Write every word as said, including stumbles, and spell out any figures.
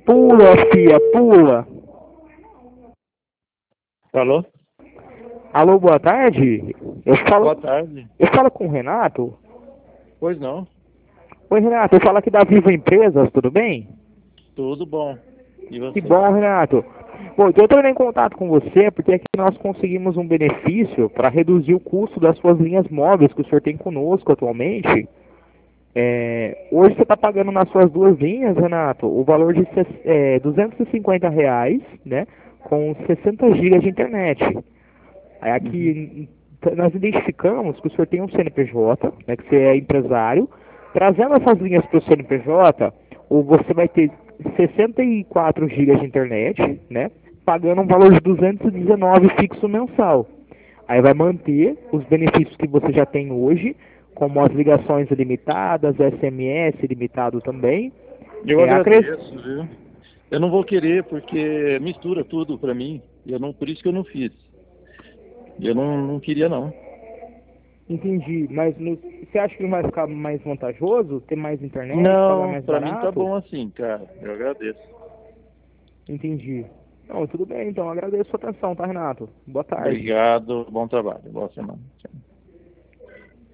Pula, fia, pula. Alô? Alô, boa tarde. Eu falo, Boa tarde. eu falo com o Renato. Pois não? Oi, Renato, eu falo aqui da Viva Empresas, tudo bem? Tudo bom. E Que você? bom, Renato. Bom, então eu estou em contato com você porque aqui nós conseguimos um benefício para reduzir o custo das suas linhas móveis que o senhor tem conosco atualmente. É, hoje você está pagando nas suas duas linhas, Renato, o valor de ses- é, duzentos e cinquenta reais, né, com sessenta gigas de internet. Aí Uhum. aqui n- nós identificamos que o senhor tem um C N P J, né, que você é empresário. Trazendo essas linhas para o C N P J, ou você vai ter sessenta e quatro gigas de internet, né, pagando um valor de duzentos e dezenove fixo mensal. Aí vai manter os benefícios que você já tem hoje, como as ligações ilimitadas, S M S ilimitado também. Eu É, acres... agradeço, viu? Eu não vou querer porque mistura tudo pra mim. Eu não, por isso que eu não fiz. Eu não, não queria não. Entendi, mas no... você acha que não vai ficar mais vantajoso ter mais internet, pagar Não, mais pra mim tá barato? bom assim, cara. Eu agradeço. Entendi. Não, tudo bem, então agradeço a sua atenção, tá, Renato? Boa tarde. Obrigado, bom trabalho, boa semana. Tchau.